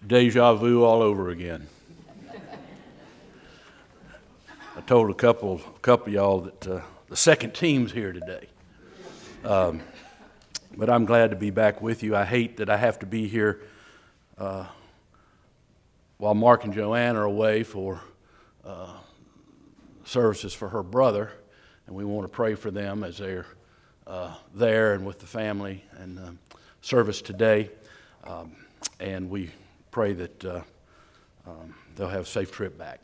Deja vu all over again. I told a couple of y'all that the second team's here today. But I'm glad to be back with you. I hate that I have to be here while Mark and Joanne are away for services for her brother, and we want to pray for them as they're there and with the family and service today. And we pray that they'll have a safe trip back.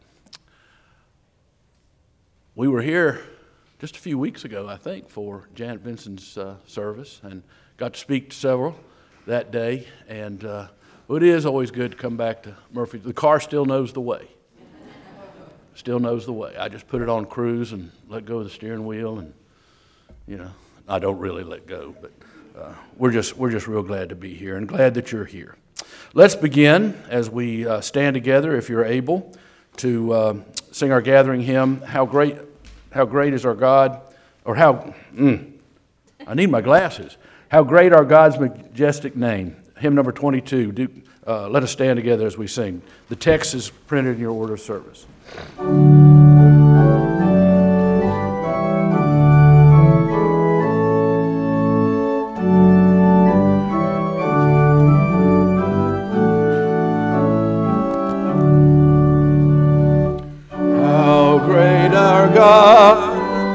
We were here just a few weeks ago, I think, for Janet Vinson's service, and got to speak to several that day. And it is always good to come back to Murphy. The car still knows the way. Still knows the way. I just put it on cruise and let go of the steering wheel, and I don't really let go, but we're just real glad to be here and glad that you're here. Let's begin as we stand together, if you're able, to sing our gathering hymn, How Great is Our God, or I need my glasses. How Great Our God's Majestic Name, hymn number 22. Let us stand together as we sing. The text is printed in your order of service. How great our God,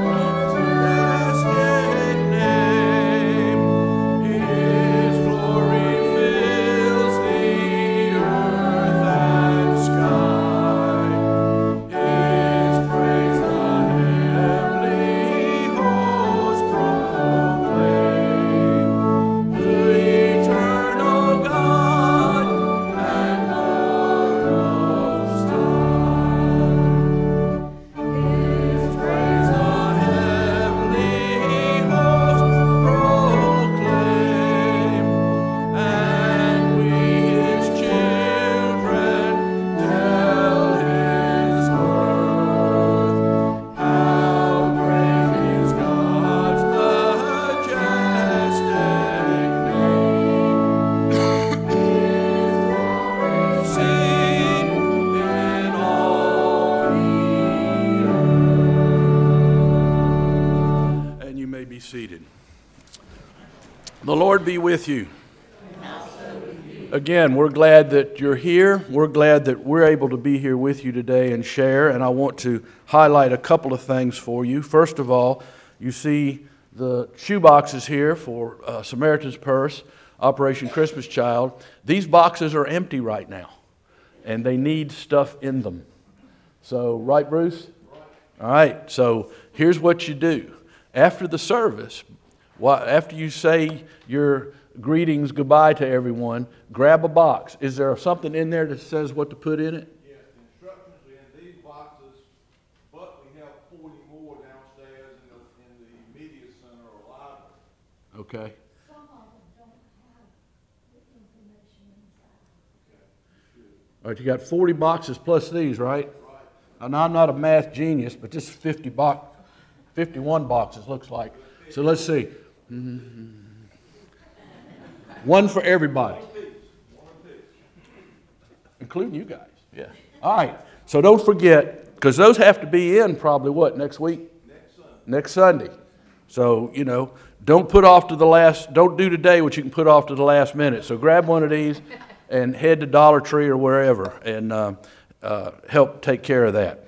the Lord be with you. Again, we're glad that you're here. We're glad that we're able to be here with you today and share. And I want to highlight a couple of things for you. First of all, you see the shoe boxes here for Samaritan's Purse, Operation Christmas Child. These boxes are empty right now, and they need stuff in them. So, right, Bruce? All right, so here's what you do. After the service, after you say your greetings, goodbye to everyone, grab a box. Is there something in there that says what to put in it? Yes, instructions in these boxes, but we have 40 more downstairs in the media center or library. Okay. Some of them don't have the information inside. Okay. All right, you got 40 boxes plus these, right? Right. Now, I'm not a math genius, but this is 51 boxes looks like. So let's see. One for everybody. Including you guys. Yeah. All right. So don't forget, because those have to be in probably next week? Next Sunday. So, don't put off to the last, don't do today what you can put off to the last minute. So grab one of these and head to Dollar Tree or wherever and help take care of that.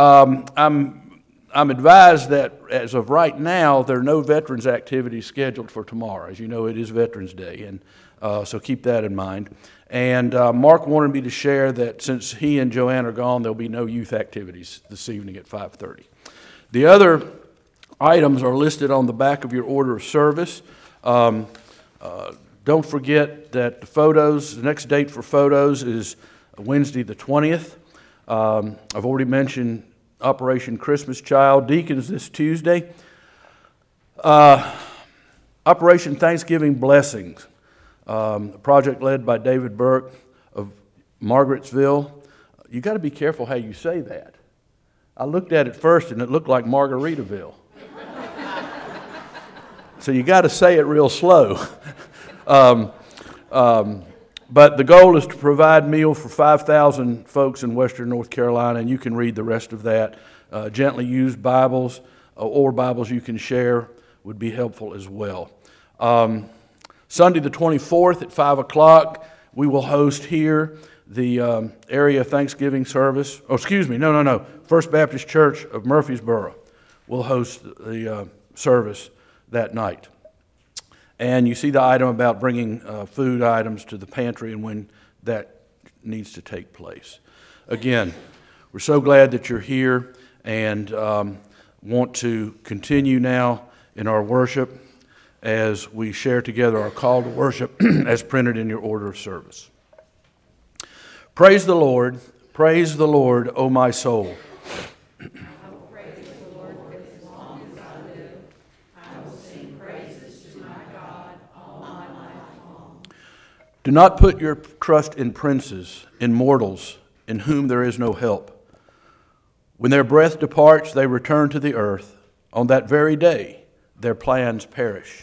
I'm advised that as of right now, there are no veterans activities scheduled for tomorrow. As you know, it is Veterans Day, and so keep that in mind. And Mark wanted me to share that since he and Joanne are gone, there'll be no youth activities this evening at 5:30. The other items are listed on the back of your order of service. Don't forget that the next date for photos is Wednesday the 20th. I've already mentioned Operation Christmas Child. Deacons this Tuesday. Operation Thanksgiving Blessings, a project led by David Burke of Margarettsville. You got to be careful how you say that. I looked at it first and it looked like Margaritaville. So you got to say it real slow. But the goal is to provide meal for 5,000 folks in western North Carolina, and you can read the rest of that. Gently used Bibles or Bibles you can share would be helpful as well. Sunday the 24th at 5 o'clock, we will host here the area Thanksgiving service. Oh, excuse me, no. First Baptist Church of Murfreesboro will host the service that night. And you see the item about bringing food items to the pantry and when that needs to take place. Again, we're so glad that you're here and want to continue now in our worship as we share together our call to worship as printed in your order of service. Praise the Lord, O my soul. Do not put your trust in princes, in mortals, in whom there is no help. When their breath departs, they return to the earth. On that very day, their plans perish.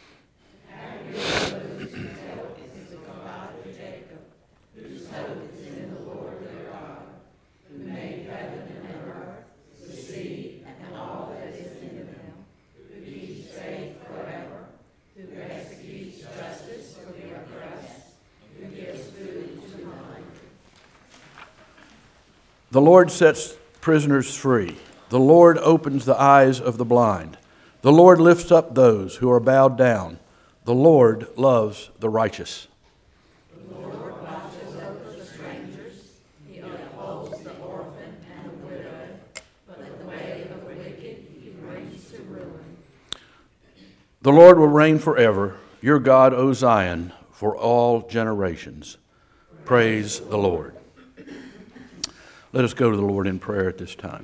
The Lord sets prisoners free. The Lord opens the eyes of the blind. The Lord lifts up those who are bowed down. The Lord loves the righteous. The Lord watches over the strangers. He upholds the orphan and the widow, but the way of the wicked he brings to ruin. The Lord will reign forever, your God, O Zion, for all generations. Praise the Lord. Let us go to the Lord in prayer at this time.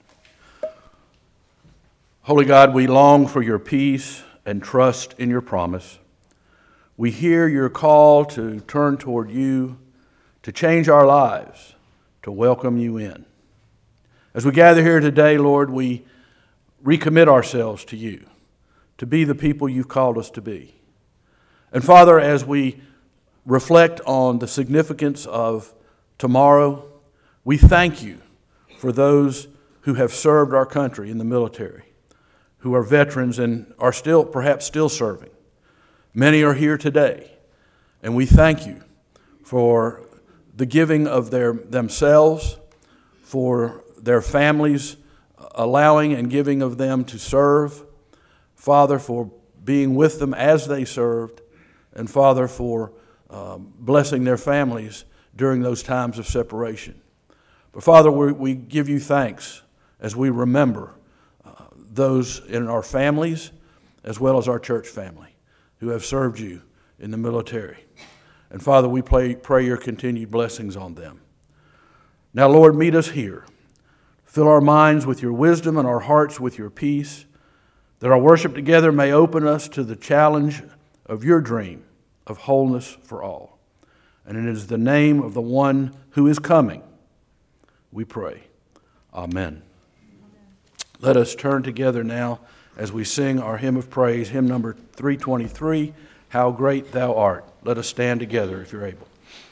Holy God, we long for your peace and trust in your promise. We hear your call to turn toward you, to change our lives, to welcome you in. As we gather here today, Lord, we recommit ourselves to you, to be the people you've called us to be. And Father, as we reflect on the significance of tomorrow, we thank you for those who have served our country in the military, who are veterans and are perhaps still serving. Many are here today, and we thank you for the giving of themselves, for their families, allowing and giving of them to serve. Father, for being with them as they served, and Father, for blessing their families during those times of separation. But Father, we give you thanks as we remember those in our families as well as our church family who have served you in the military. And Father, we pray your continued blessings on them. Now, Lord, meet us here. Fill our minds with your wisdom and our hearts with your peace, that our worship together may open us to the challenge of your dream of wholeness for all. And it is the name of the one who is coming we pray. Amen. Let us turn together now as we sing our hymn of praise, hymn number 323, How Great Thou Art. Let us stand together if you're able.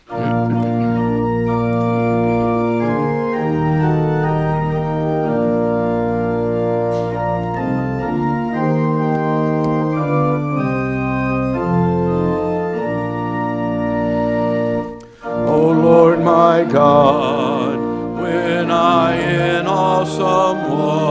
O Lord my God, when I in awesome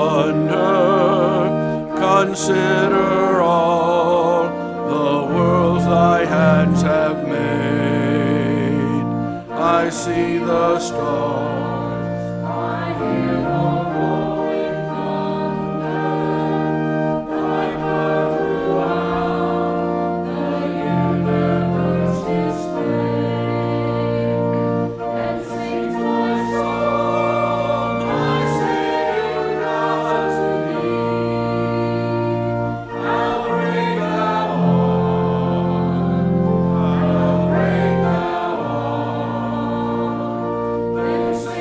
wonder consider all the worlds thy hands have made, I see the stars, I hear the rolling thunder, thy power throughout the universe displayed, and sings my soul, my Savior God to thee. How great thou art, how great thou art. Then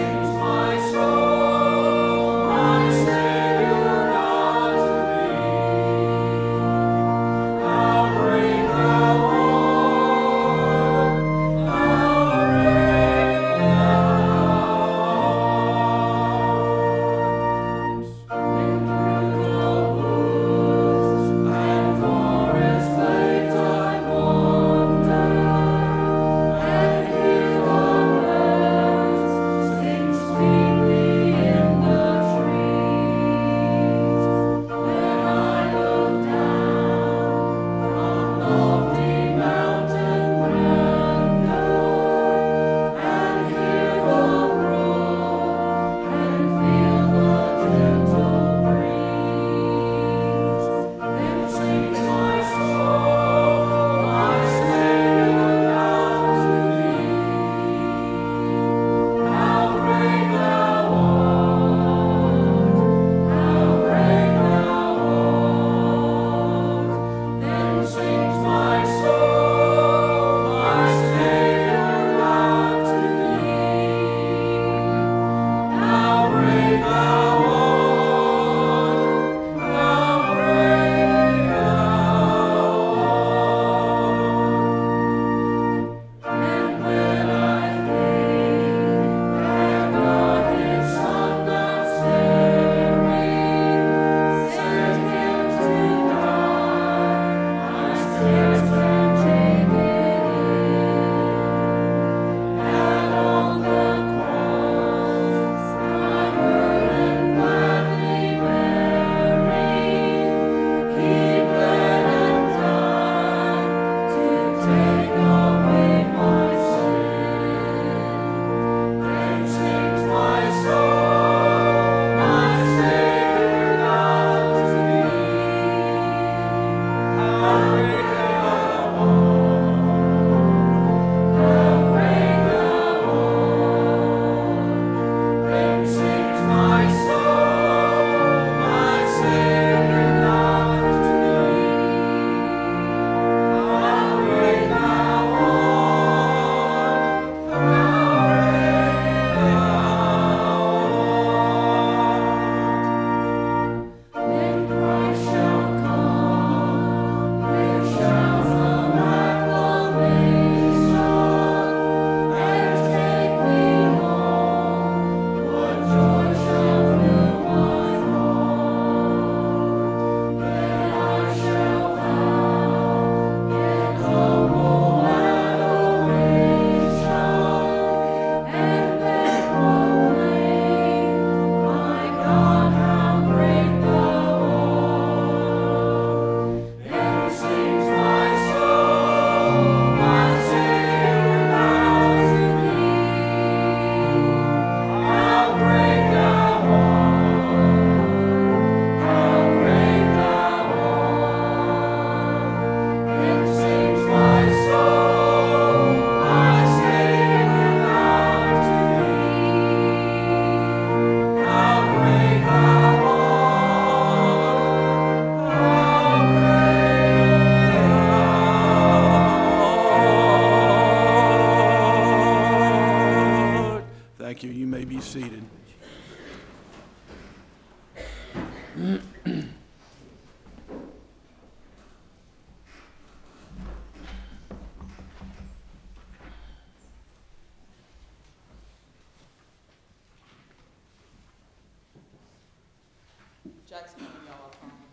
Jack's coming, y'all, I promise.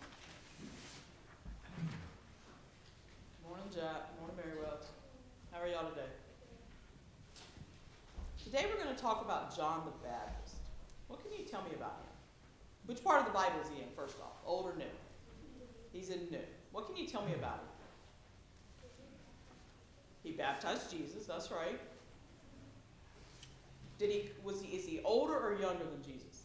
Morning, Jack. Morning, Mary Wells. How are y'all today? Today we're going to talk about John the Baptist. What can you tell me about him? Which part of the Bible is he in, first off? Old or new? He's in new. What can you tell me about him? He baptized Jesus, that's right. Is he older or younger than Jesus?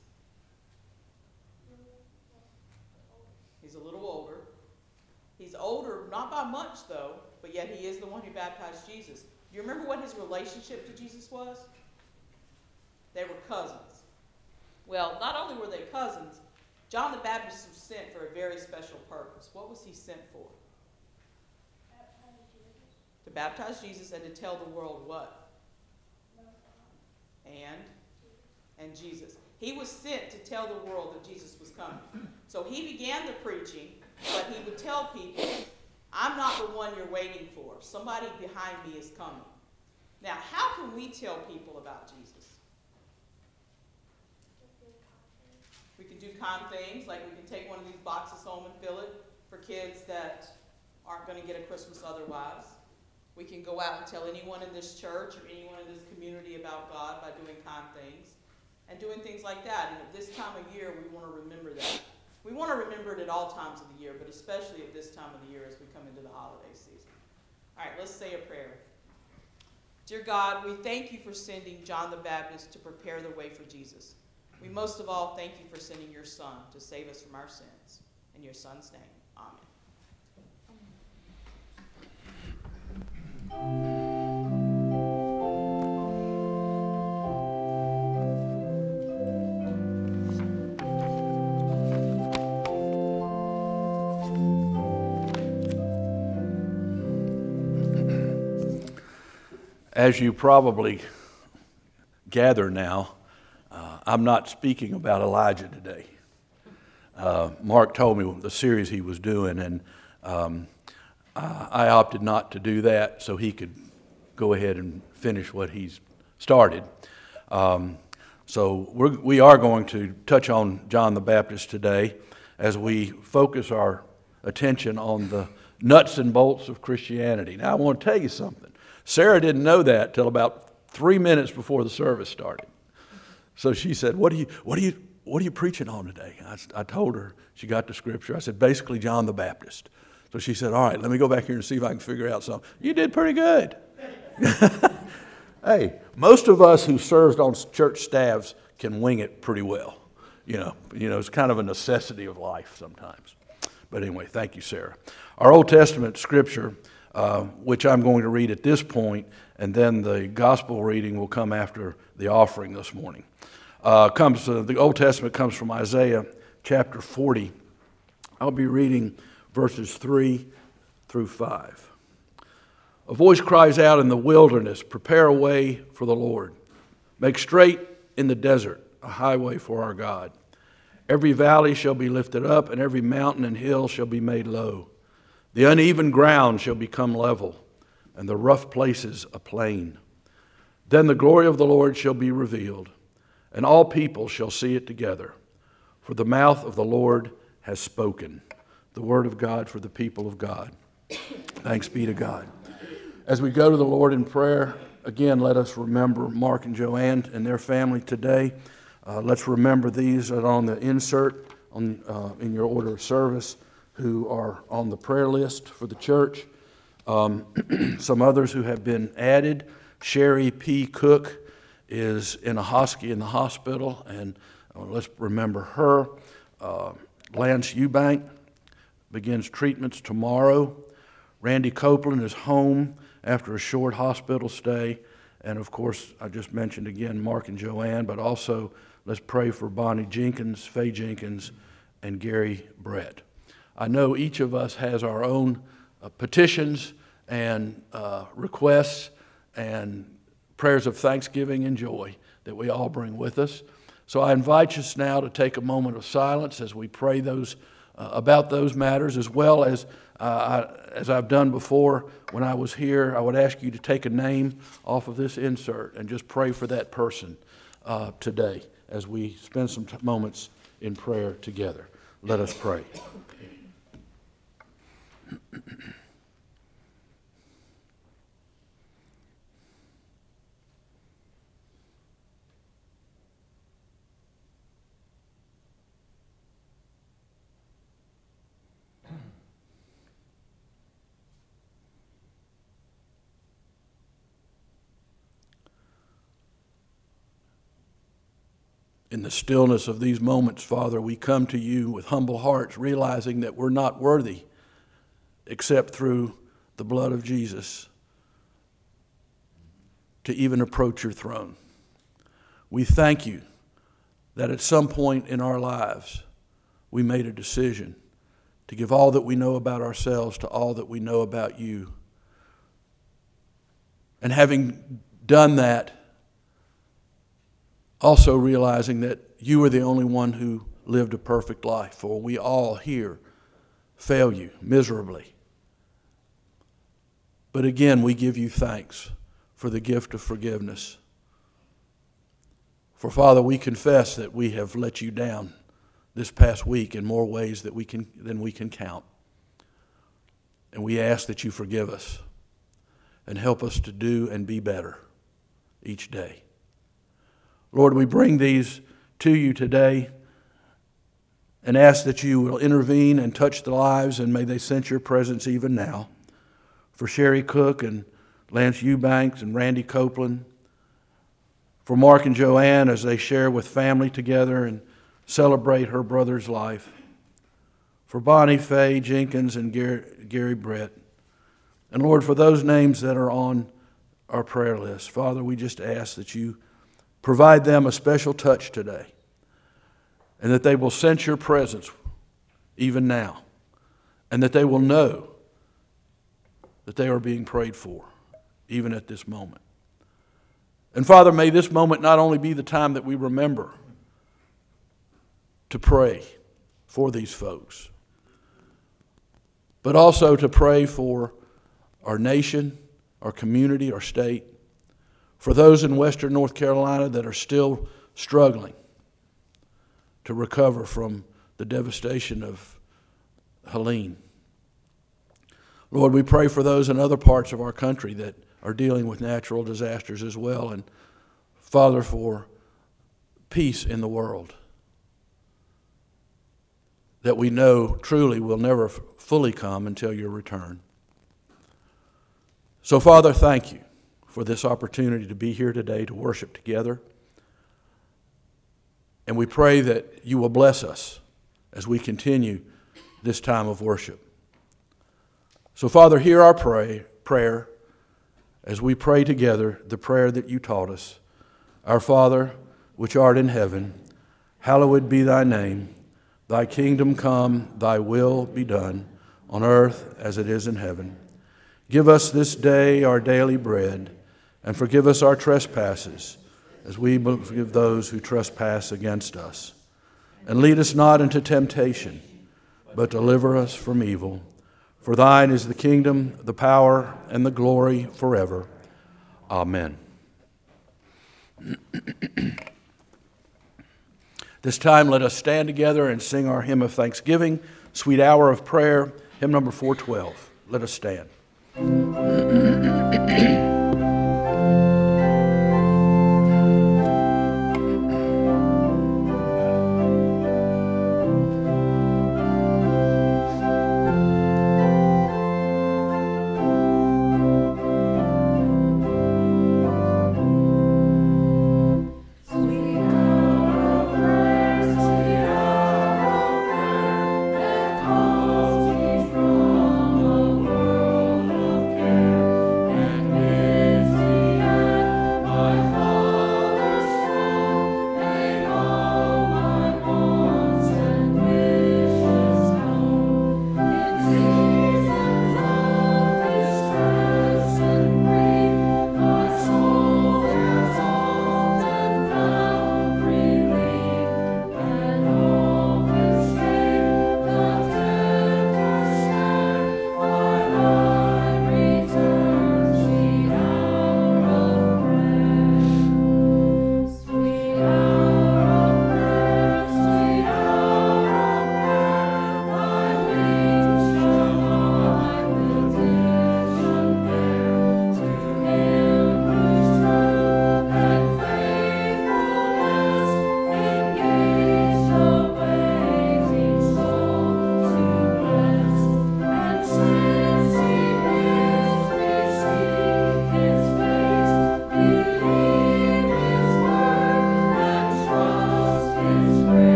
He's a little older. He's older, not by much though, but yet he is the one who baptized Jesus. Do you remember what his relationship to Jesus was? They were cousins. Well, not only were they cousins, John the Baptist was sent for a very special purpose. What was he sent for? To baptize Jesus and to tell the world what? And Jesus. He was sent to tell the world that Jesus was coming. So he began the preaching, but he would tell people, I'm not the one you're waiting for. Somebody behind me is coming. Now, how can we tell people about Jesus? We can do kind things, like we can take one of these boxes home and fill it for kids that aren't going to get a Christmas otherwise. We can go out and tell anyone in this church or anyone in this community about God by doing kind things and doing things like that. And at this time of year, we want to remember that. We want to remember it at all times of the year, but especially at this time of the year as we come into the holiday season. All right, let's say a prayer. Dear God, we thank you for sending John the Baptist to prepare the way for Jesus. We most of all thank you for sending your Son to save us from our sins. In your Son's name, amen. As you probably gather now, I'm not speaking about Elijah today. Mark told me the series he was doing, and I opted not to do that so he could go ahead and finish what he's started. So we are going to touch on John the Baptist today as we focus our attention on the nuts and bolts of Christianity. Now, I want to tell you something. Sarah didn't know that till about 3 minutes before the service started. So she said, "What are you preaching on today?" I told her. She got the scripture. I said, basically John the Baptist. So she said, "All right, let me go back here and see if I can figure out something." You did pretty good. Hey, most of us who served on church staffs can wing it pretty well. You know, it's kind of a necessity of life sometimes. But anyway, thank you, Sarah. Our Old Testament scripture, which I'm going to read at this point, and then the gospel reading will come after the offering this morning. The Old Testament comes from Isaiah chapter 40. I'll be reading verses 3 through 5. A voice cries out in the wilderness, "Prepare a way for the Lord. Make straight in the desert a highway for our God. Every valley shall be lifted up, and every mountain and hill shall be made low. The uneven ground shall become level, and the rough places a plain. Then the glory of the Lord shall be revealed, and all people shall see it together. For the mouth of the Lord has spoken." The word of God for the people of God. Thanks be to God. As we go to the Lord in prayer, again, let us remember Mark and Joanne and their family today. Let's remember these that are on the insert in your order of service, who are on the prayer list for the church. Some others who have been added. Sherry P. Cook is in the hospital, and let's remember her. Lance Eubank begins treatments tomorrow. Randy Copeland is home after a short hospital stay. And of course, I just mentioned again Mark and Joanne, but also let's pray for Bonnie Jenkins, Faye Jenkins, and Gary Brett. I know each of us has our own petitions and requests and prayers of thanksgiving and joy that we all bring with us. So I invite us now to take a moment of silence as we pray about those matters, as well as I've done before when I was here. I would ask you to take a name off of this insert and just pray for that person today as we spend some moments in prayer together. Let us pray. In the stillness of these moments, Father, we come to you with humble hearts, realizing that we're not worthy except through the blood of Jesus to even approach your throne. We thank you that at some point in our lives we made a decision to give all that we know about ourselves to all that we know about you. And having done that, also realizing that you are the only one who lived a perfect life, for we all here fail you miserably. But again, we give you thanks for the gift of forgiveness. For Father, we confess that we have let you down this past week in more ways than we can count. And we ask that you forgive us and help us to do and be better each day. Lord, we bring these to you today and ask that you will intervene and touch the lives, and may they sense your presence even now. For Sherry Cook and Lance Eubanks and Randy Copeland, for Mark and Joanne as they share with family together and celebrate her brother's life, for Bonnie Faye Jenkins and Gary Brett, and Lord, for those names that are on our prayer list, Father, we just ask that you provide them a special touch today, and that they will sense your presence even now, and that they will know that they are being prayed for even at this moment. And Father, may this moment not only be the time that we remember to pray for these folks, but also to pray for our nation, our community, our state, for those in Western North Carolina that are still struggling to recover from the devastation of Helene. Lord, we pray for those in other parts of our country that are dealing with natural disasters as well. And Father, for peace in the world that we know truly will never fully come until your return. So Father, thank you for this opportunity to be here today to worship together. And we pray that you will bless us as we continue this time of worship. So Father, hear our prayer as we pray together the prayer that you taught us. Our Father, which art in heaven, hallowed be thy name. Thy kingdom come, thy will be done, on earth as it is in heaven. Give us this day our daily bread, and forgive us our trespasses, as we forgive those who trespass against us. And lead us not into temptation, but deliver us from evil. For thine is the kingdom, the power, and the glory forever. Amen. This time let us stand together and sing our hymn of thanksgiving, Sweet Hour of Prayer, hymn number 412. Let us stand. And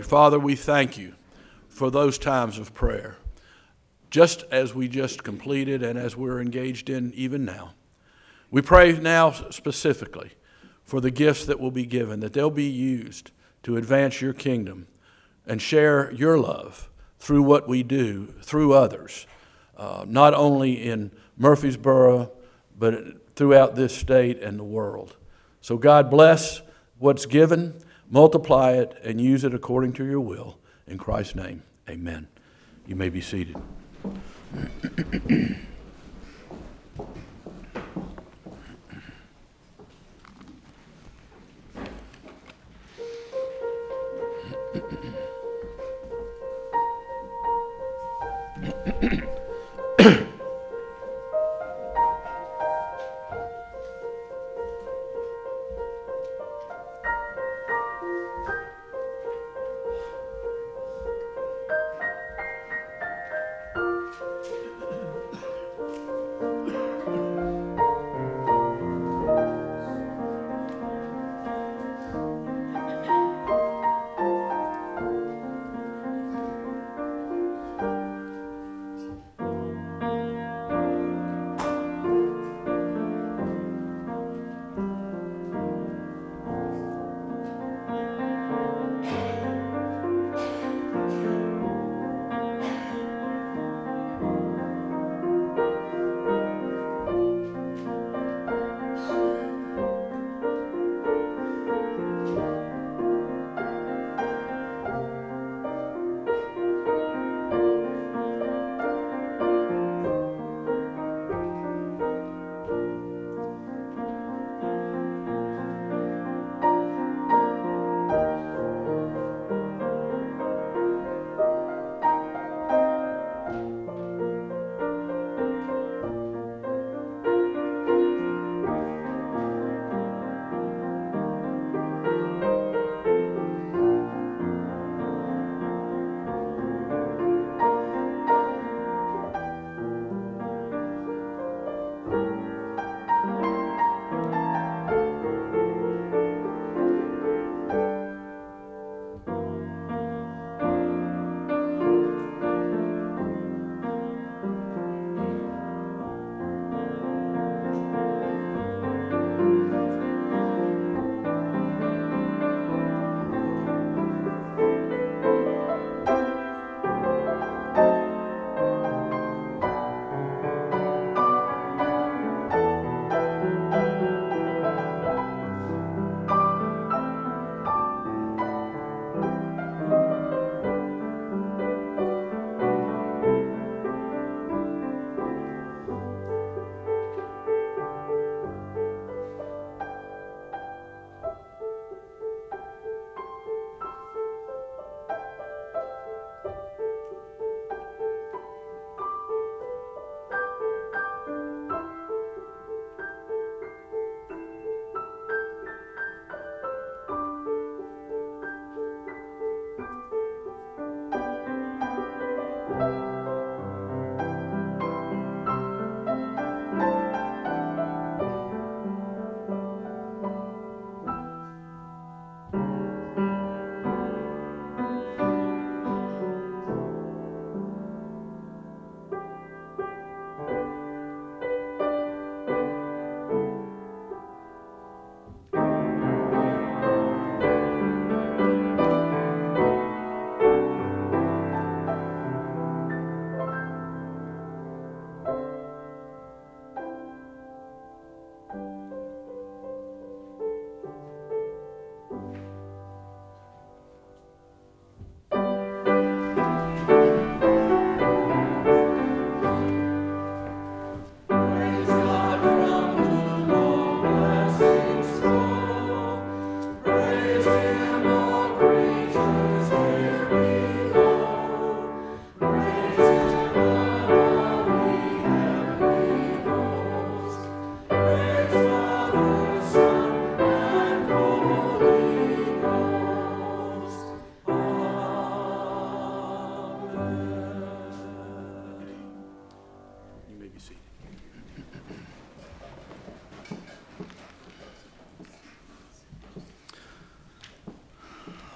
Father, we thank you for those times of prayer, just as we just completed and as we're engaged in even now. We pray now specifically for the gifts that will be given, that they'll be used to advance your kingdom and share your love through what we do, through others, not only in Murfreesboro, but throughout this state and the world. So God, bless what's given, multiply it, and use it according to your will. In Christ's name, amen. You may be seated.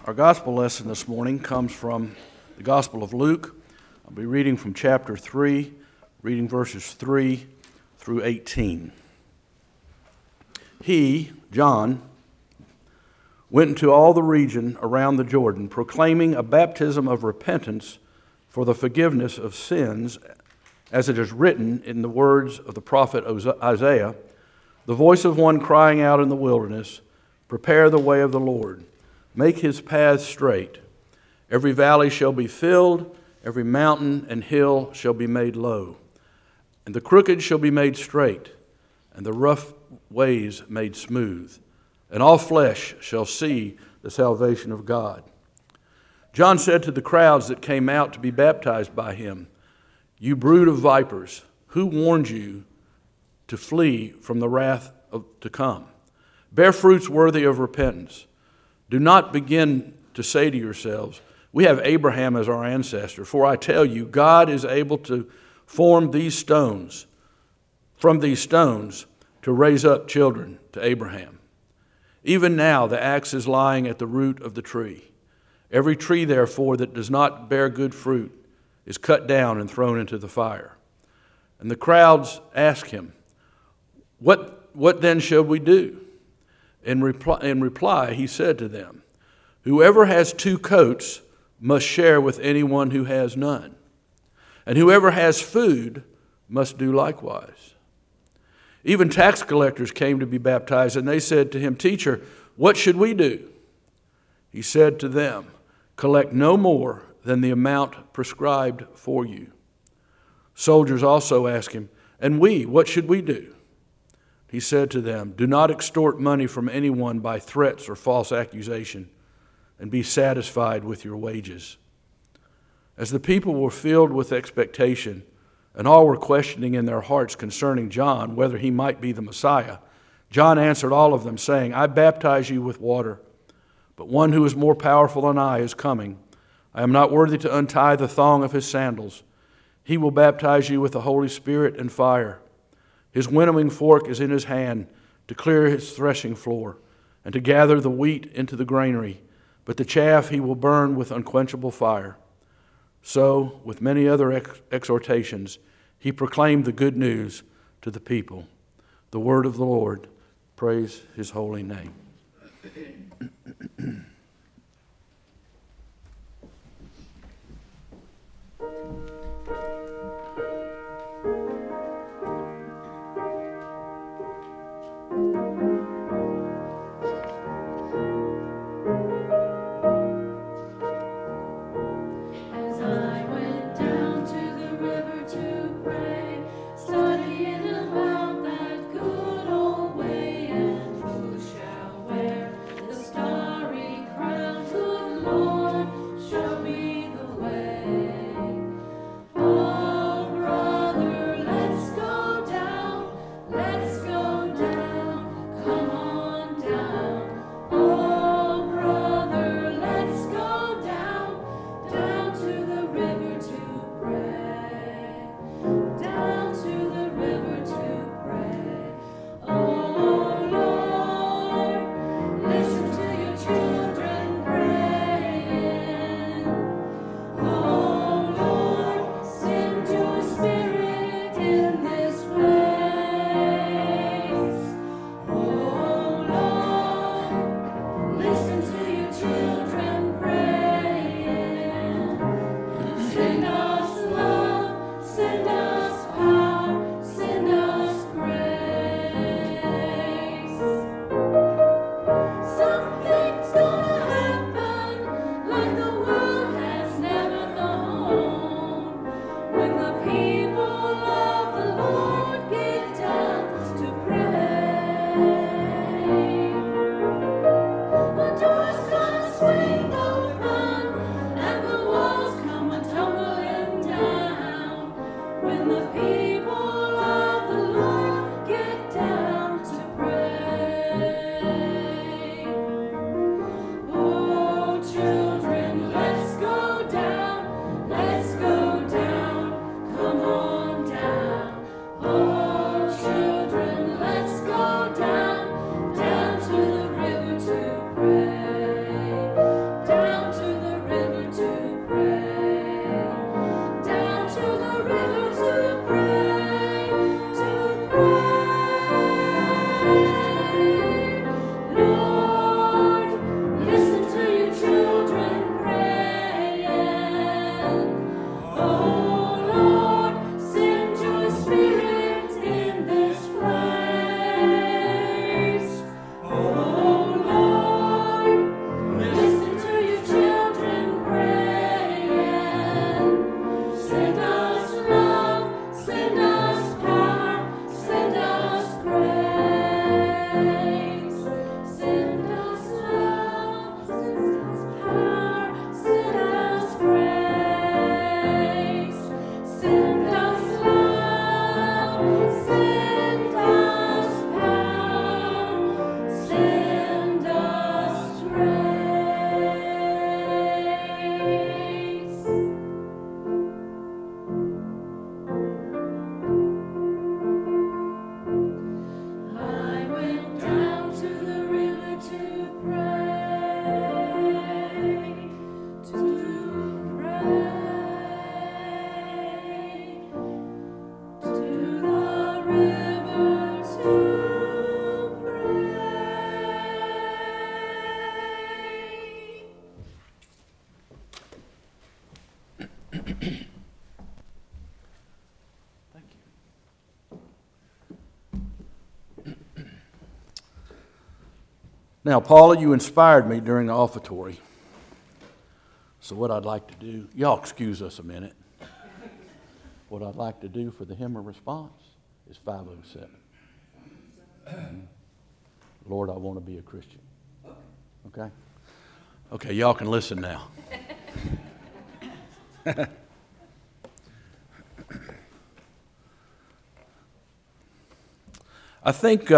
Our gospel lesson this morning comes from the Gospel of Luke. I'll be reading from chapter 3, reading verses 3 through 18. He, John, went into all the region around the Jordan, proclaiming a baptism of repentance for the forgiveness of sins, as it is written in the words of the prophet Isaiah, the voice of one crying out in the wilderness, prepare the way of the Lord, make his paths straight. Every valley shall be filled, every mountain and hill shall be made low, and the crooked shall be made straight, and the rough ways made smooth, and all flesh shall see the salvation of God. John said to the crowds that came out to be baptized by him, you brood of vipers, who warned you to flee from the wrath to come? Bear fruits worthy of repentance. Do not begin to say to yourselves, we have Abraham as our ancestor, for I tell you, God is able to form these stones, from these stones, to raise up children to Abraham. Even now the axe is lying at the root of the tree. Every tree, therefore, that does not bear good fruit is cut down and thrown into the fire. And the crowds asked him, What then shall we do? In reply, he said to them, whoever has 2 coats must share with anyone who has none, and whoever has food must do likewise. Even tax collectors came to be baptized, and they said to him, Teacher, what should we do? He said to them, collect no more than the amount prescribed for you. Soldiers also asked him, and we, what should we do? He said to them, do not extort money from anyone by threats or false accusation, and be satisfied with your wages. As the people were filled with expectation, and all were questioning in their hearts concerning John, whether he might be the Messiah, John answered all of them, saying, I baptize you with water, but one who is more powerful than I is coming. I am not worthy to untie the thong of his sandals. He will baptize you with the Holy Spirit and fire. His winnowing fork is in his hand to clear his threshing floor and to gather the wheat into the granary, but the chaff he will burn with unquenchable fire. So, with many other exhortations, he proclaimed the good news to the people. The word of the Lord. Praise his holy name. Swing open and the walls come a tumbling Thank you. Now, Paula, you inspired me during the offertory. So what I'd like to do, y'all excuse us a minute. What I'd like to do for the hymn of response is 507. Lord, I want to be a Christian. Okay? Okay, y'all can listen now. I think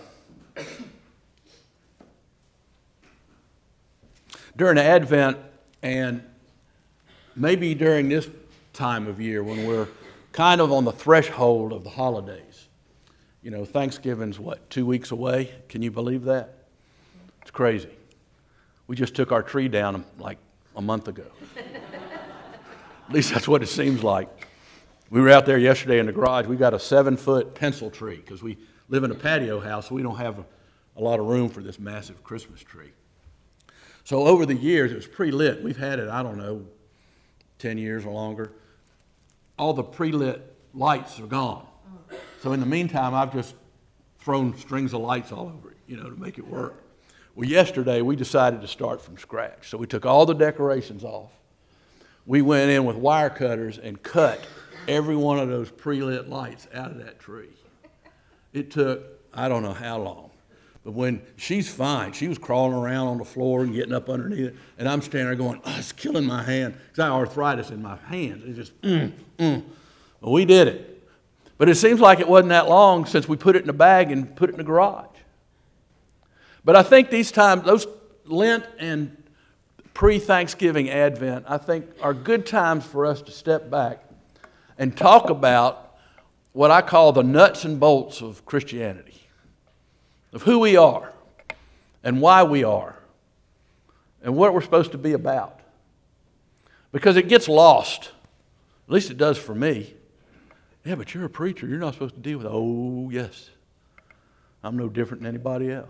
during Advent and maybe during this time of year when we're kind of on the threshold of the holidays. You know, Thanksgiving's what, 2 weeks away? Can you believe that? It's crazy. We just took our tree down like a month ago. At least that's what it seems like. We were out there yesterday in the garage. We got a 7-foot pencil tree because we live in a patio house, so we don't have a lot of room for this massive Christmas tree. So over the years, it was pre-lit. We've had it, I don't know, 10 years or longer. All the pre-lit lights are gone. So in the meantime, I've just thrown strings of lights all over it, you know, to make it work. Well, yesterday, we decided to start from scratch. So we took all the decorations off. We went in with wire cutters and cut every one of those pre-lit lights out of that tree. It took, I don't know how long. But when she's fine, she was crawling around on the floor and getting up underneath it, and I'm standing there going, oh, it's killing my hand, because I have arthritis in my hands. It's just, Well, we did it. But it seems like it wasn't that long since we put it in a bag and put it in the garage. But I think these times, those Lent and pre-Thanksgiving Advent, I think are good times for us to step back and talk about what I call the nuts and bolts of Christianity. Of who we are and why we are and what we're supposed to be about. Because it gets lost. At least it does for me. Yeah, but you're a preacher. You're not supposed to deal with it. Oh, yes. I'm no different than anybody else.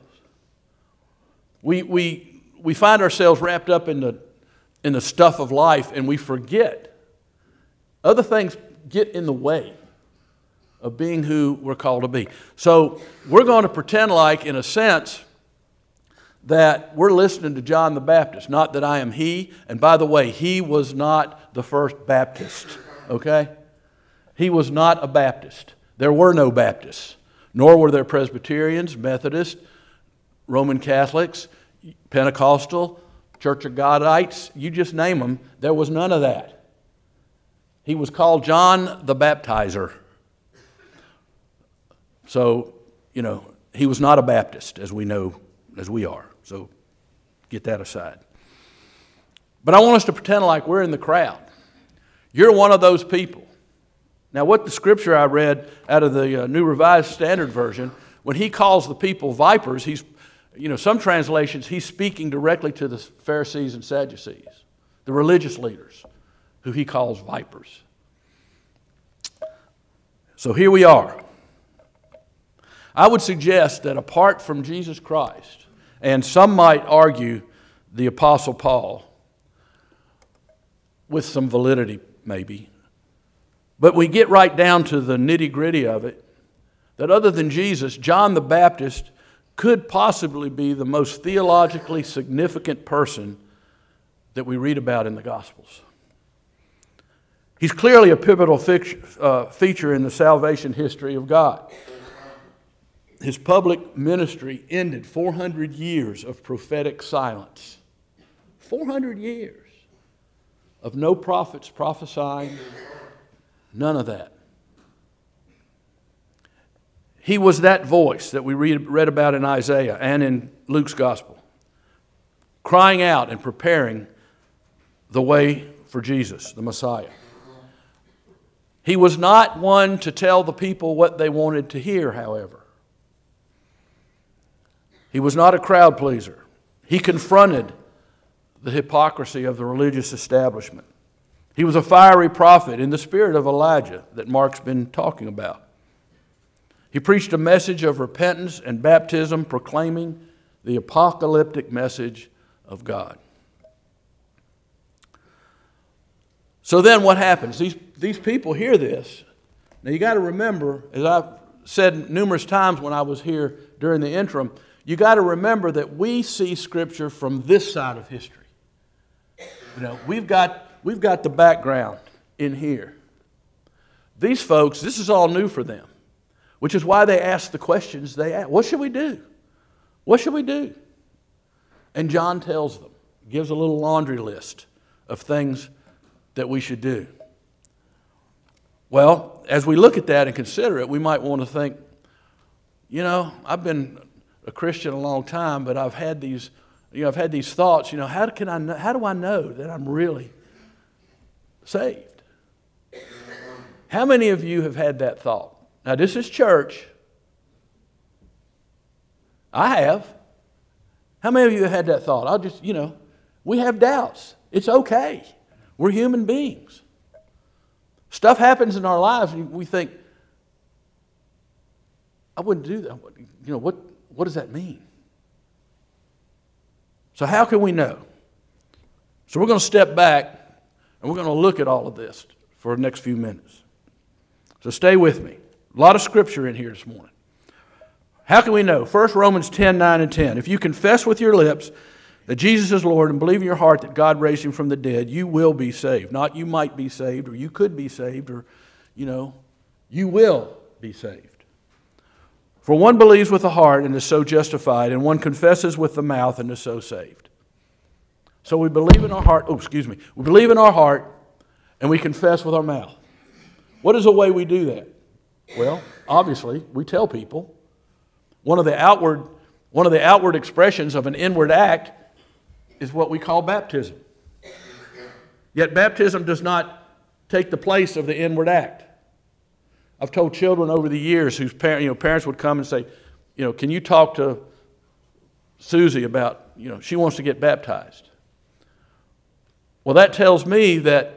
We find ourselves wrapped up in the stuff of life and we forget. Other things get in the way of being who we're called to be. So we're going to pretend like, in a sense, that we're listening to John the Baptist. Not that I am he. And by the way, he was not the first Baptist. Okay? He was not a Baptist. There were no Baptists. Nor were there Presbyterians, Methodists, Roman Catholics, Pentecostal, Church of Godites. You just name them. There was none of that. He was called John the Baptizer. So, you know, he was not a Baptist, as we know, as we are. So get that aside. But I want us to pretend like we're in the crowd. You're one of those people. Now, what the scripture I read out of the New Revised Standard Version, when he calls the people vipers, he's, you know, some translations, he's speaking directly to the Pharisees and Sadducees, the religious leaders, who he calls vipers. So here we are. I would suggest that apart from Jesus Christ, and some might argue the Apostle Paul, with some validity maybe, but we get right down to the nitty-gritty of it, that other than Jesus, John the Baptist could possibly be the most theologically significant person that we read about in the Gospels. He's clearly a pivotal feature in the salvation history of God. His public ministry ended 400 years of prophetic silence. 400 years of no prophets prophesying, none of that. He was that voice that we read about in Isaiah and in Luke's Gospel, crying out and preparing the way for Jesus, the Messiah. He was not one to tell the people what they wanted to hear, however. He was not a crowd pleaser. He confronted the hypocrisy of the religious establishment. He was a fiery prophet in the spirit of Elijah that Mark's been talking about. He preached a message of repentance and baptism, proclaiming the apocalyptic message of God. So then what happens? These people hear this. Now you got to remember, as I've said numerous times when I was here during the interim, you got to remember that we see Scripture from this side of history. You know, we've got the background in here. These folks, this is all new for them, which is why they ask the questions they ask. What should we do? What should we do? And John tells them, gives a little laundry list of things that we should do. Well, as we look at that and consider it, we might want to think, you know, I've been a Christian a long time, but I've had these thoughts, you know, how do I know that I'm really saved? How many of you have had that thought? Now, this is church. I have. How many of you have had that thought? We have doubts. It's okay. We're human beings. Stuff happens in our lives and we think, I wouldn't do that. You know, what does that mean? So how can we know? So we're going to step back and we're going to look at all of this for the next few minutes. So stay with me. A lot of scripture in here this morning. How can we know? First, Romans 10, 9 and 10. If you confess with your lips that Jesus is Lord and believe in your heart that God raised him from the dead, you will be saved. Not you might be saved or you could be saved or, you will be saved. For one believes with the heart and is so justified, and one confesses with the mouth and is so saved. So we believe in our heart, we believe in our heart and we confess with our mouth. What is the way we do that? Well, obviously, we tell people. One of the outward expressions of an inward act is what we call baptism. Yet baptism does not take the place of the inward act. I've told children over the years whose parents would come and say, can you talk to Susie about, she wants to get baptized. Well, that tells me that,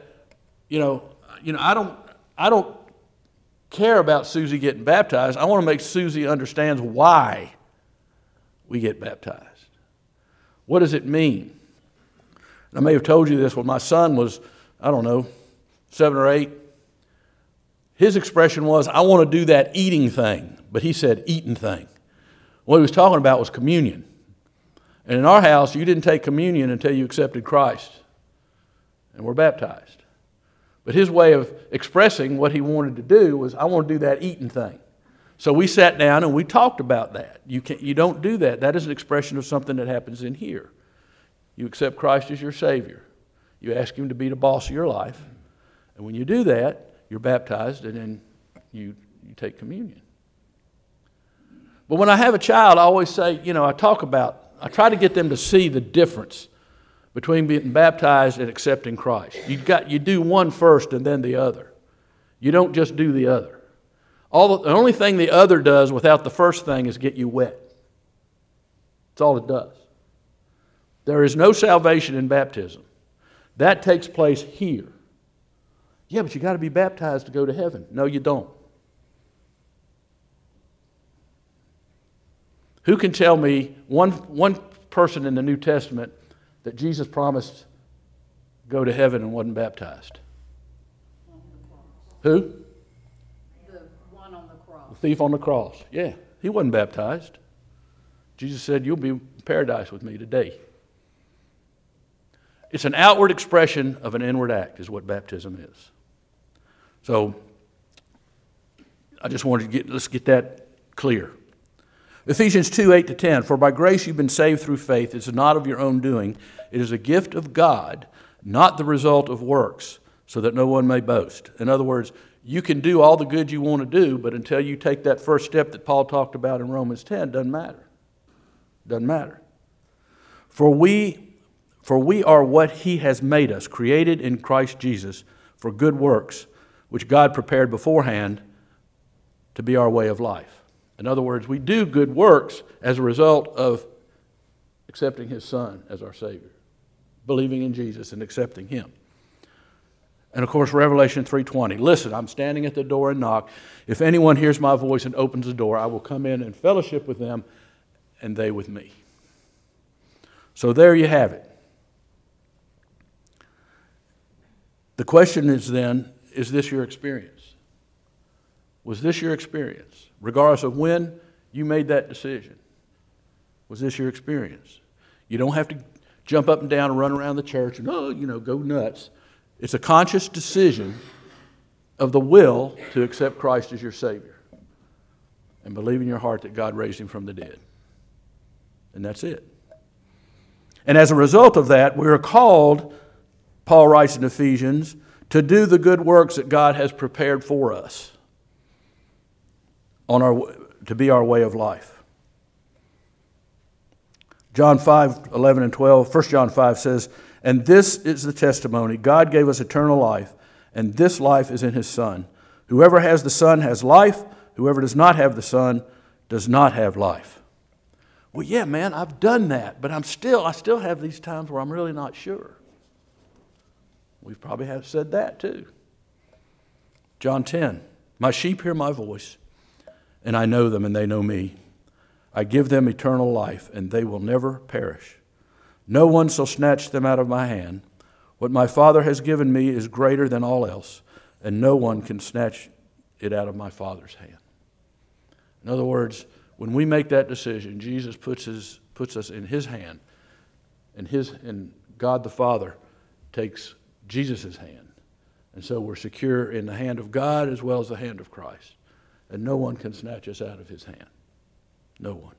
I don't care about Susie getting baptized. I want to make Susie understands why we get baptized. What does it mean? I may have told you this when my son was, 7 or 8. His expression was, I want to do that eating thing. But he said eating thing. What he was talking about was communion. And in our house, you didn't take communion until you accepted Christ and were baptized. But his way of expressing what he wanted to do was, I want to do that eating thing. So we sat down and we talked about that. You don't do that. That is an expression of something that happens in here. You accept Christ as your Savior. You ask him to be the boss of your life. And when you do that, you're baptized and then you take communion. But when I have a child, I always say, I try to get them to see the difference between being baptized and accepting Christ. You do one first and then the other. You don't just do the other. The only thing the other does without the first thing is get you wet. That's all it does. There is no salvation in baptism. That takes place here. Yeah, but you got to be baptized to go to heaven. No, you don't. Who can tell me one person in the New Testament that Jesus promised go to heaven and wasn't baptized? Who? The one on the cross. The thief on the cross. Yeah, he wasn't baptized. Jesus said, you'll be in paradise with me today. It's an outward expression of an inward act is what baptism is. So, I just wanted to let's get that clear. Ephesians 2, 8 to 10. For by grace you've been saved through faith. It's not of your own doing. It is a gift of God, not the result of works, so that no one may boast. In other words, you can do all the good you want to do, but until you take that first step that Paul talked about in Romans 10, doesn't matter. Doesn't matter. For we are what he has made us, created in Christ Jesus for good works, which God prepared beforehand to be our way of life. In other words, we do good works as a result of accepting his Son as our Savior, believing in Jesus and accepting him. And of course, Revelation 3:20. Listen, I'm standing at the door and knock. If anyone hears my voice and opens the door, I will come in and fellowship with them and they with me. So there you have it. The question is then, is this your experience? Was this your experience? Regardless of when you made that decision, was this your experience? You don't have to jump up and down and run around the church and, go nuts. It's a conscious decision of the will to accept Christ as your Savior and believe in your heart that God raised him from the dead. And that's it. And as a result of that, we are called, Paul writes in Ephesians, to do the good works that God has prepared for us to be our way of life. John 5:11 and 12, 1 John 5 says, "And this is the testimony, God gave us eternal life, and this life is in his Son. Whoever has the Son has life. Whoever does not have the Son does not have life." Well, yeah, man, I've done that, but I still have these times where I'm really not sure. We probably have said that too. John 10, "My sheep hear my voice, and I know them, and they know me. I give them eternal life, and they will never perish. No one shall snatch them out of my hand. What my Father has given me is greater than all else, and no one can snatch it out of my Father's hand." In other words, when we make that decision, Jesus puts us in his hand, and God the Father takes Jesus' hand. And so we're secure in the hand of God as well as the hand of Christ. And no one can snatch us out of his hand. No one.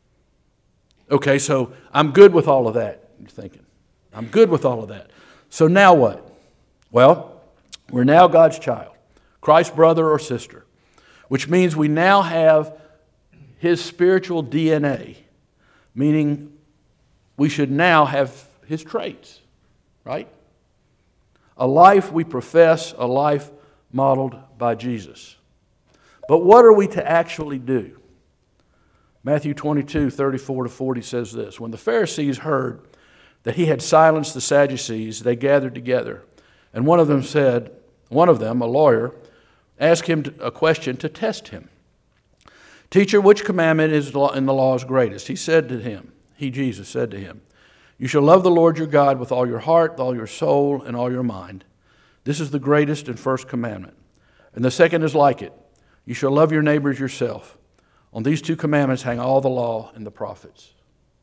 Okay, so I'm good with all of that, you're thinking. I'm good with all of that. So now what? Well, we're now God's child, Christ's brother or sister, which means we now have his spiritual DNA, meaning we should now have his traits, right? A life we profess, a life modeled by Jesus. But what are we to actually do? Matthew 22:34-40 says this, "When the Pharisees heard that he had silenced the Sadducees, they gathered together. And one of them, a lawyer, asked him a question to test him. 'Teacher, which commandment in the law is greatest?' Jesus said to him, 'You shall love the Lord your God with all your heart, all your soul, and all your mind. This is the greatest and first commandment. And the second is like it. You shall love your neighbor as yourself. On these two commandments hang all the law and the prophets.'"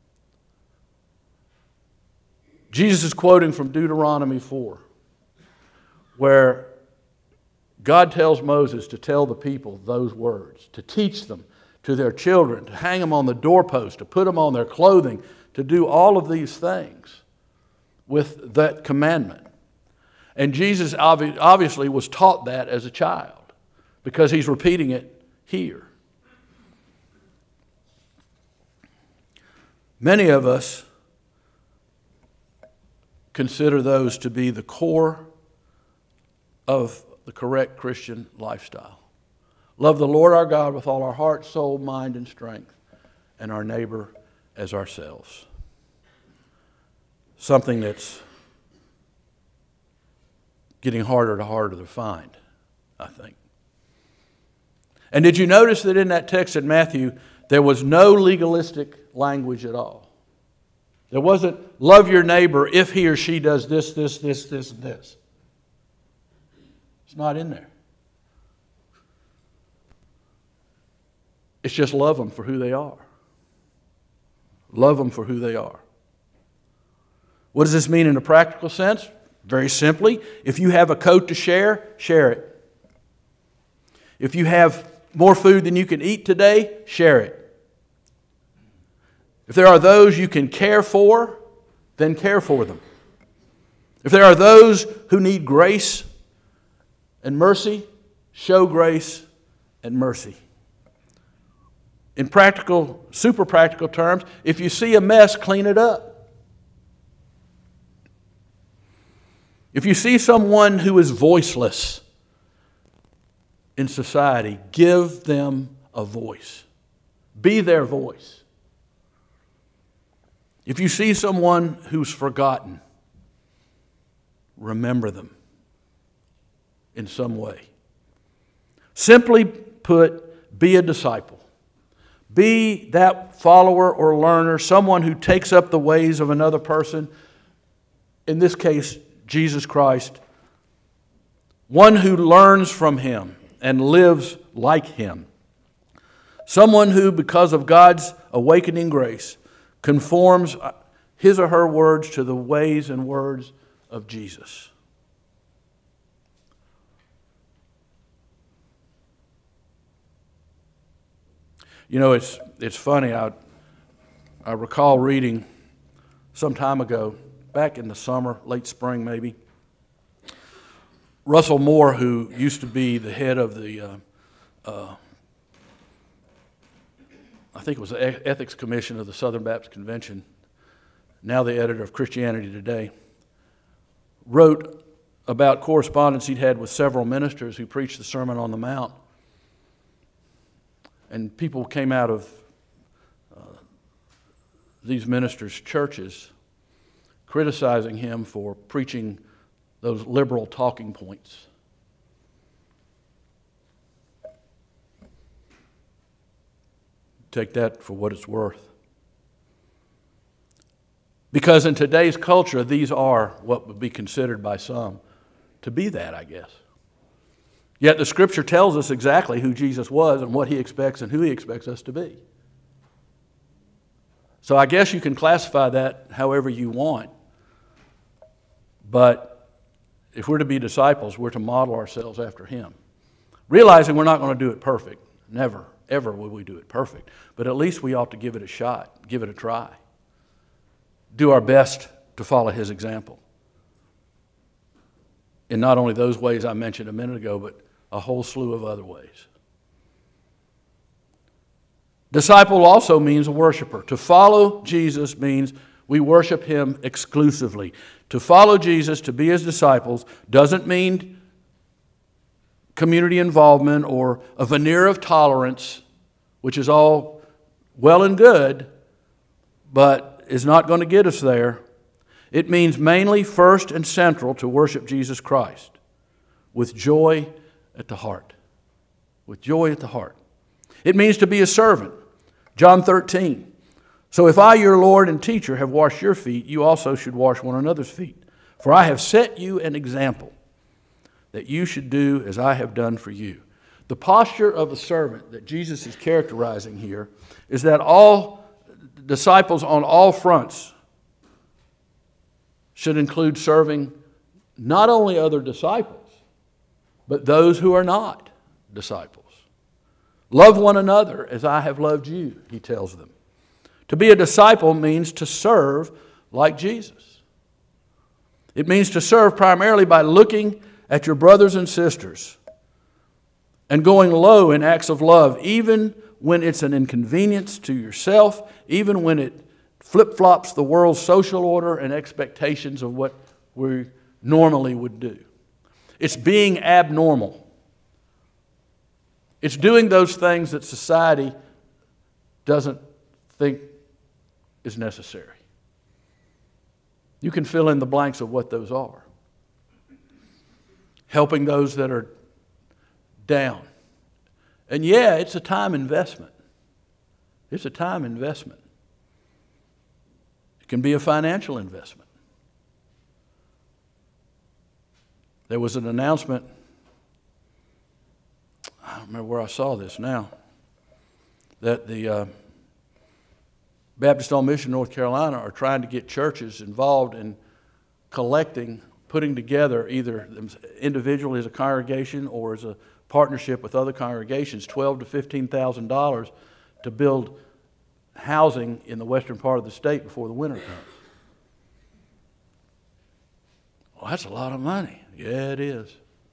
Jesus is quoting from Deuteronomy 4, where God tells Moses to tell the people those words, to teach them to their children, to hang them on the doorpost, to put them on their clothing, to do all of these things with that commandment. And Jesus obviously was taught that as a child because he's repeating it here. Many of us consider those to be the core of the correct Christian lifestyle. Love the Lord our God with all our heart, soul, mind, and strength, and our neighbor as ourselves. Something that's getting harder to find, I think. And did you notice that in that text in Matthew, there was no legalistic language at all? There wasn't, love your neighbor if he or she does this, and this. It's not in there. It's just love them for who they are. Love them for who they are. What does this mean in a practical sense? Very simply, if you have a coat to share, share it. If you have more food than you can eat today, share it. If there are those you can care for, then care for them. If there are those who need grace and mercy, show grace and mercy. In practical, super practical terms, if you see a mess, clean it up. If you see someone who is voiceless in society, give them a voice. Be their voice. If you see someone who's forgotten, remember them in some way. Simply put, be a disciple. Be that follower or learner, someone who takes up the ways of another person, in this case, Jesus Christ, one who learns from him and lives like him. Someone who, because of God's awakening grace, conforms his or her words to the ways and words of Jesus. You know, it's funny. I recall reading some time ago, back in the summer, late spring maybe, Russell Moore, who used to be the head of the, I think it was the Ethics Commission of the Southern Baptist Convention, now the editor of Christianity Today, wrote about correspondence he'd had with several ministers who preached the Sermon on the Mount. And people came out of these ministers' churches criticizing him for preaching those liberal talking points. Take that for what it's worth. Because in today's culture, these are what would be considered by some to be that, I guess. Yet the Scripture tells us exactly who Jesus was and what He expects and who He expects us to be. So I guess you can classify that however you want. But if we're to be disciples, we're to model ourselves after Him. Realizing we're not going to do it perfect. Never, ever will we do it perfect. But at least we ought to give it a shot, give it a try. Do our best to follow His example. In not only those ways I mentioned a minute ago, but a whole slew of other ways. Disciple also means a worshiper. To follow Jesus means we worship Him exclusively. To follow Jesus, to be His disciples, doesn't mean community involvement or a veneer of tolerance, which is all well and good, but is not going to get us there. It means mainly first and central to worship Jesus Christ with joy at the heart. With joy at the heart. It means to be a servant. John 13. So if I, your Lord and teacher, have washed your feet, you also should wash one another's feet. For I have set you an example that you should do as I have done for you. The posture of a servant that Jesus is characterizing here is that all disciples on all fronts should include serving not only other disciples, but those who are not disciples. Love one another as I have loved you, he tells them. To be a disciple means to serve like Jesus. It means to serve primarily by looking at your brothers and sisters and going low in acts of love, even when it's an inconvenience to yourself, even when it flip-flops the world's social order and expectations of what we normally would do. It's being abnormal. It's doing those things that society doesn't think is necessary. You can fill in the blanks of what those are. Helping those that are down. And yeah, it's a time investment. It's a time investment. It can be a financial investment. There was an announcement, I don't remember where I saw this now, that the Baptist on Mission, North Carolina, are trying to get churches involved in collecting, putting together either individually as a congregation or as a partnership with other congregations, $12,000 to $15,000 to build housing in the western part of the state before the winter comes. Well, that's a lot of money. Yeah, it is.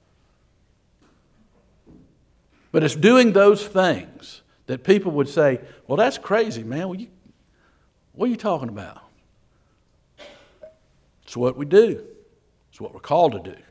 But it's doing those things that people would say, well, that's crazy, man. What are you talking about? It's what we do. It's what we're called to do.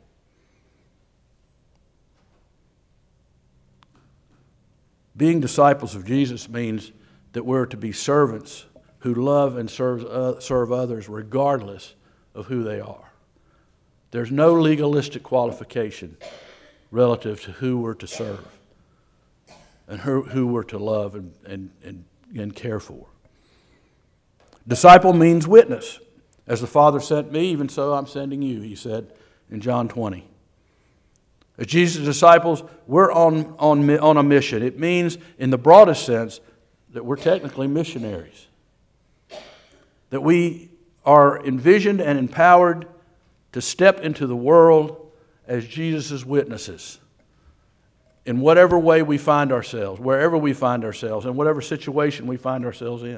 Being disciples of Jesus means that we're to be servants who love and serve others regardless of who they are. There's no legalistic qualification relative to who we're to serve and who we're to love and care for. Disciple means witness. As the Father sent me, even so I'm sending you, he said in John 20. As Jesus' disciples, we're on a mission. It means, in the broadest sense, that we're technically missionaries. That we are envisioned and empowered to step into the world as Jesus' witnesses. In whatever way we find ourselves, wherever we find ourselves, in whatever situation we find ourselves in.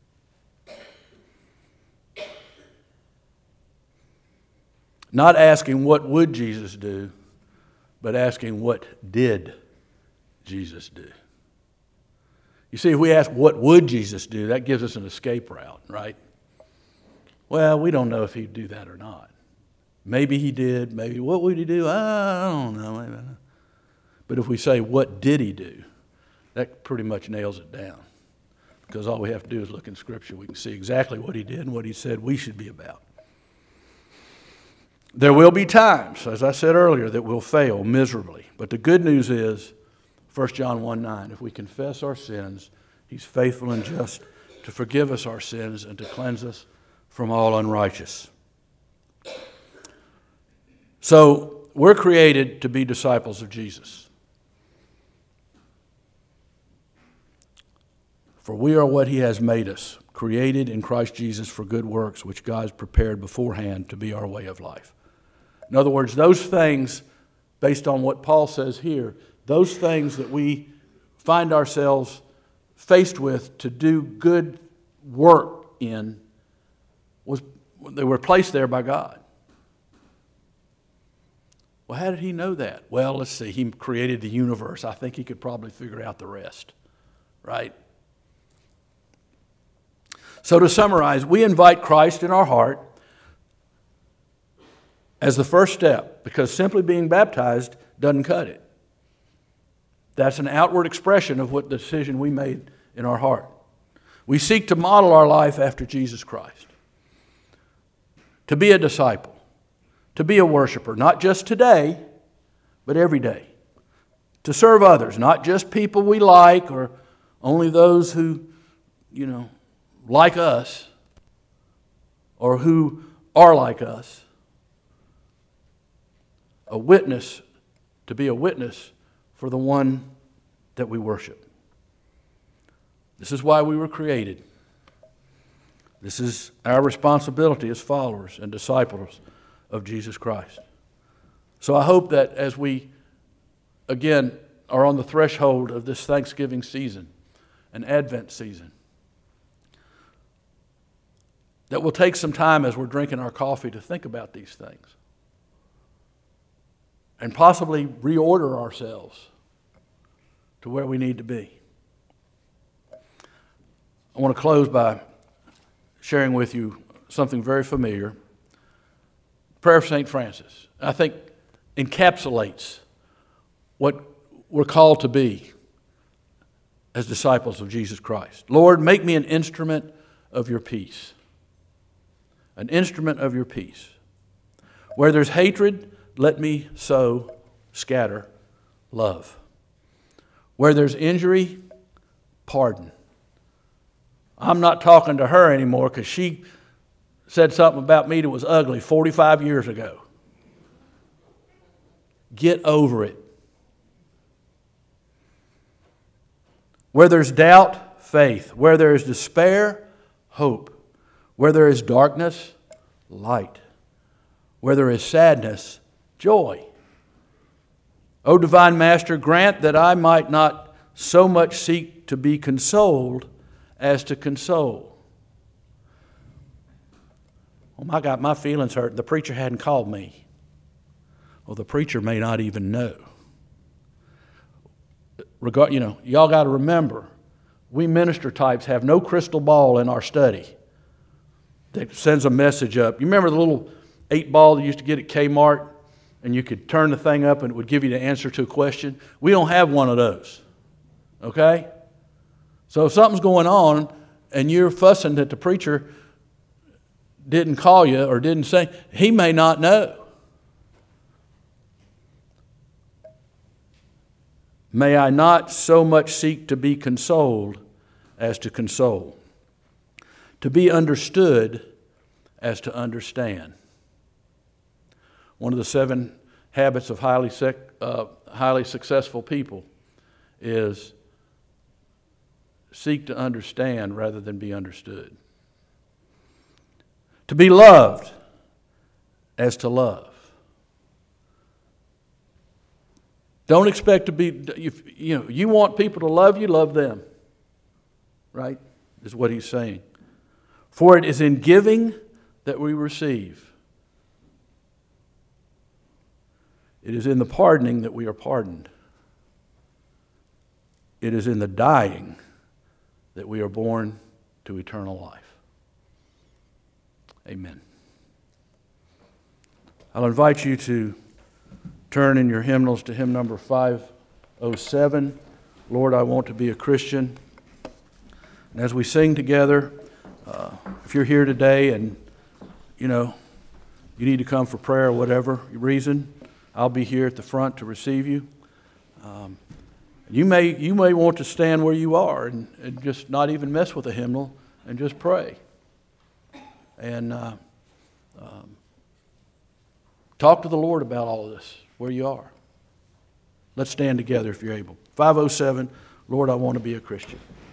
Not asking what would Jesus do, but asking what did Jesus do. You see, if we ask what would Jesus do, that gives us an escape route, right? Well, we don't know if he'd do that or not. Maybe he did, maybe what would he do? I don't know. Maybe not. But if we say, what did he do? That pretty much nails it down. Because all we have to do is look in Scripture. We can see exactly what he did and what he said we should be about. There will be times, as I said earlier, that we'll fail miserably. But the good news is, 1 John 1:9, if we confess our sins, he's faithful and just to forgive us our sins and to cleanse us from all unrighteousness. So, we're created to be disciples of Jesus. For we are what he has made us, created in Christ Jesus for good works, which God has prepared beforehand to be our way of life. In other words, those things, based on what Paul says here, those things that we find ourselves faced with to do good work in, they were placed there by God. Well, how did he know that? Well, let's see. He created the universe. I think he could probably figure out the rest, right? So to summarize, we invite Christ in our heart as the first step, because simply being baptized doesn't cut it. That's an outward expression of what the decision we made in our heart. We seek to model our life after Jesus Christ. To be a disciple. To be a worshiper, not just today, but every day. To serve others, not just people we like or only those who, like us or who are like us. A witness, to be a witness for the one that we worship. This is why we were created. This is our responsibility as followers and disciples of Jesus Christ. So I hope that as we, again, are on the threshold of this Thanksgiving season, an Advent season, that we'll take some time as we're drinking our coffee to think about these things. And possibly reorder ourselves to where we need to be. I want to close by sharing with you something very familiar. Prayer of St. Francis, I think, encapsulates what we're called to be as disciples of Jesus Christ. Lord, make me an instrument of your peace. An instrument of your peace. Where there's hatred, let me scatter love. Where there's injury, pardon. I'm not talking to her anymore because she said something about me that was ugly 45 years ago. Get over it. Where there's doubt, faith. Where there is despair, hope. Where there is darkness, light. Where there is sadness, joy. O divine Master, grant that I might not so much seek to be consoled as to console. Oh my God, my feelings hurt. The preacher hadn't called me. Well, the preacher may not even know. Y'all got to remember, we minister types have no crystal ball in our study that sends a message up. You remember the little 8-ball that you used to get at Kmart, and you could turn the thing up and it would give you the answer to a question? We don't have one of those, okay? So if something's going on and you're fussing that the preacher didn't call you or didn't say, he may not know. May I not so much seek to be consoled as to console, to be understood as to understand. One of the 7 habits of highly successful people is seek to understand rather than be understood. To be loved as to love. Don't expect to be, you want people to love you, love them. Right? Is what he's saying. For it is in giving that we receive. It is in the pardoning that we are pardoned. It is in the dying that we are born to eternal life. Amen. I'll invite you to turn in your hymnals to hymn number 507, Lord, I Want to Be a Christian. And as we sing together, if you're here today and, you need to come for prayer or whatever reason, I'll be here at the front to receive you. You may want to stand where you are and just not even mess with a hymnal and just pray. And talk to the Lord about all of this, where you are. Let's stand together if you're able. 507, Lord, I Want to Be a Christian.